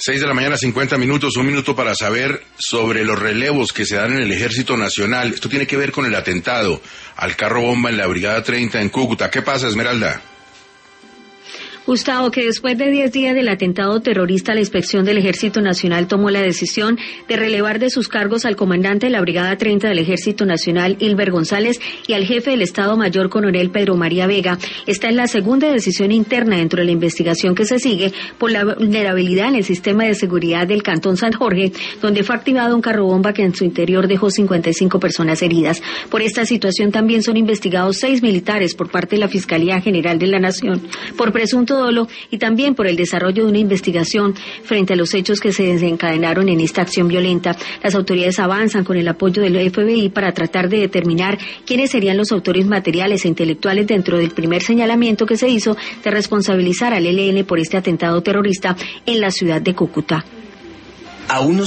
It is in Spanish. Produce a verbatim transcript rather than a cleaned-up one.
Seis de la mañana, cincuenta minutos, un minuto para saber sobre los relevos que se dan en el Ejército Nacional. Esto tiene que ver con el atentado al carro bomba en la Brigada treinta en Cúcuta. ¿Qué pasa, Esmeralda? Gustavo, que después de diez días del atentado terrorista, la Inspección del Ejército Nacional tomó la decisión de relevar de sus cargos al comandante de la Brigada treinta del Ejército Nacional, Hilber González, y al jefe del Estado Mayor, coronel Pedro María Vega. Esta es la segunda decisión interna dentro de la investigación que se sigue por la vulnerabilidad en el sistema de seguridad del Cantón San Jorge, donde fue activado un carro bomba que en su interior dejó cincuenta y cinco personas heridas. Por esta situación también son investigados seis militares por parte de la Fiscalía General de la Nación por presunto dolo y también por el desarrollo de una investigación frente a los hechos que se desencadenaron en esta acción violenta. Las autoridades avanzan con el apoyo del F B I para tratar de determinar quiénes serían los autores materiales e intelectuales dentro del primer señalamiento que se hizo de responsabilizar al E L N por este atentado terrorista en la ciudad de Cúcuta. A unos